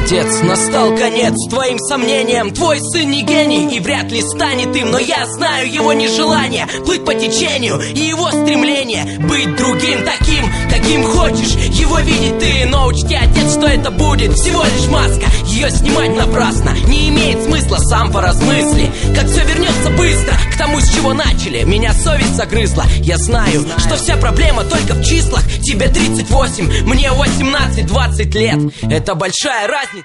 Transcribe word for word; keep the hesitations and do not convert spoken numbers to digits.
Отец, настал конец твоим сомнениям. Твой сын не гений и вряд ли станет им, но я знаю его нежелание плыть по течению и его стремление быть другим, таким, каким хочешь его видеть ты. Но учти, отец, что это будет всего лишь маска. Ее снимать напрасно не имеет смысла, сам поразмысли, как все вернется быстро к тому, с чего начали. Меня совесть загрызла. Я знаю, что вся проблема только в числах. Тебе тридцать восемь, мне восемнадцать-двадцать лет. Это большая разница